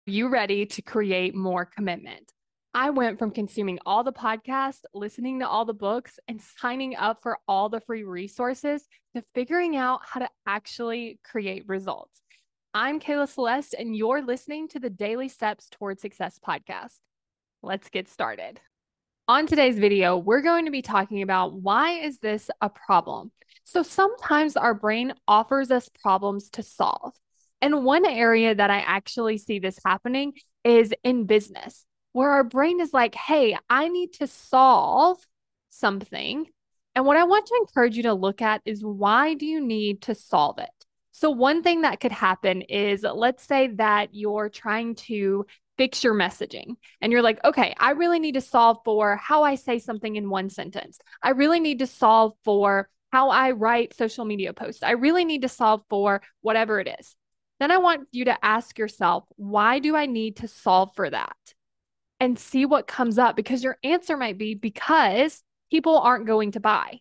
You ready to create more commitment? I went from consuming all the podcasts, listening to all the books, and signing up for all the free resources to figuring out how to actually create results. I'm Kayla Celeste, and you're listening to the Daily Steps Toward Success podcast. Let's get started. On today's video, we're going to be talking about why is this a problem? So sometimes our brain offers us problems to solve. And one area that I actually see this happening is in business, where our brain is like, hey, I need to solve something. And what I want to encourage you to look at is why do you need to solve it? So, one thing that could happen is let's say that you're trying to fix your messaging and you're like, okay, I really need to solve for how I say something in one sentence. I really need to solve for how I write social media posts. I really need to solve for whatever it is. Then I want you to ask yourself, why do I need to solve for that? And see what comes up because your answer might be because people aren't going to buy.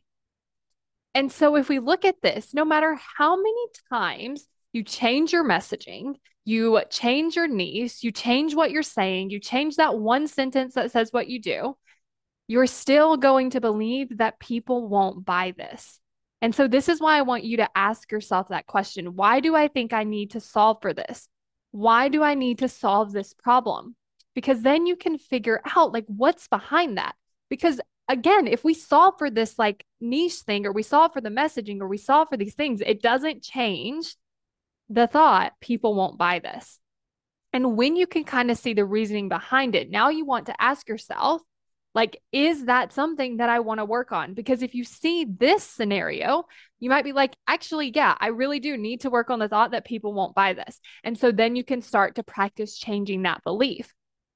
And so if we look at this, no matter how many times you change your messaging, you change your niche, you change what you're saying, you change that one sentence that says what you do, you're still going to believe that people won't buy this. And so this is why I want you to ask yourself that question. Why do I think I need to solve for this? Why do I need to solve this problem? Because then you can figure out like what's behind that. Because again, if we solve for this like niche thing or we solve for the messaging or we solve for these things, it doesn't change the thought people won't buy this. And when you can kind of see the reasoning behind it, now you want to ask yourself, like, is that something that I want to work on? Because if you see this scenario, you might be like, actually, yeah, I really do need to work on the thought that people won't buy this. And so then you can start to practice changing that belief.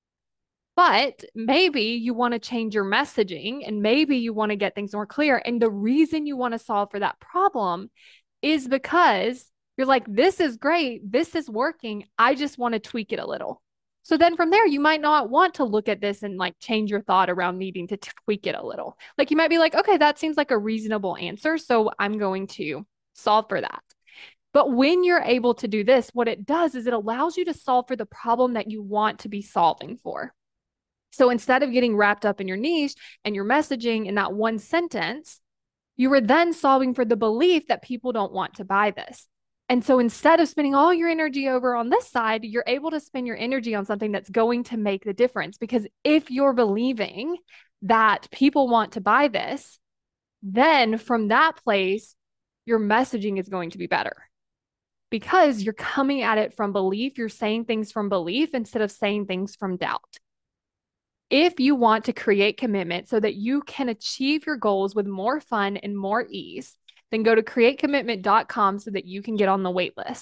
But maybe you want to change your messaging and maybe you want to get things more clear. And the reason you want to solve for that problem is because you're like, this is great. This is working. I just want to tweak it a little. So then from there, you might not want to look at this and like change your thought around needing to tweak it a little. Like you might be like, okay, that seems like a reasonable answer. So I'm going to solve for that. But when you're able to do this, what it does is it allows you to solve for the problem that you want to be solving for. So instead of getting wrapped up in your niche and your messaging in that one sentence, you were then solving for the belief that people don't want to buy this. And so instead of spending all your energy over on this side, you're able to spend your energy on something that's going to make the difference. Because if you're believing that people want to buy this, then from that place, your messaging is going to be better because you're coming at it from belief. You're saying things from belief instead of saying things from doubt. If you want to create commitment so that you can achieve your goals with more fun and more ease, then go to createcommitment.com so that you can get on the wait list.